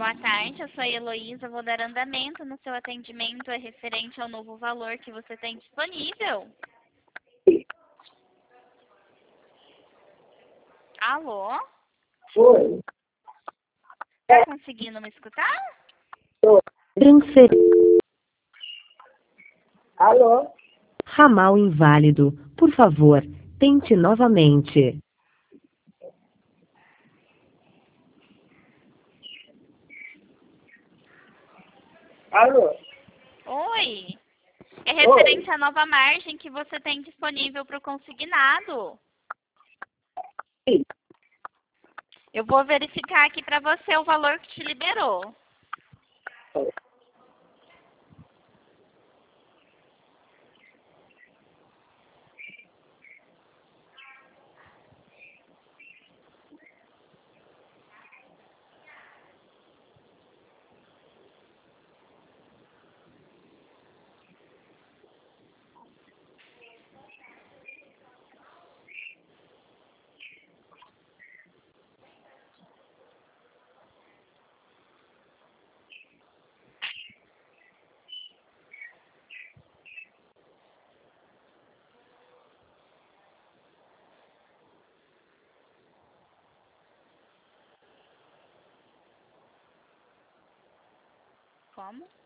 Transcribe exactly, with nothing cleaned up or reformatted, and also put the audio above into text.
Boa tarde, eu sou a Heloísa, vou dar andamento no seu atendimento é referente ao novo valor que você tem disponível. Alô? Oi. Tá conseguindo me escutar? Transfer... Alô? Ramal inválido. Por favor, tente novamente. Alô? Oi. É referente à nova margem que você tem disponível para o consignado. Sim. Eu vou verificar aqui para você o valor que te liberou. Como?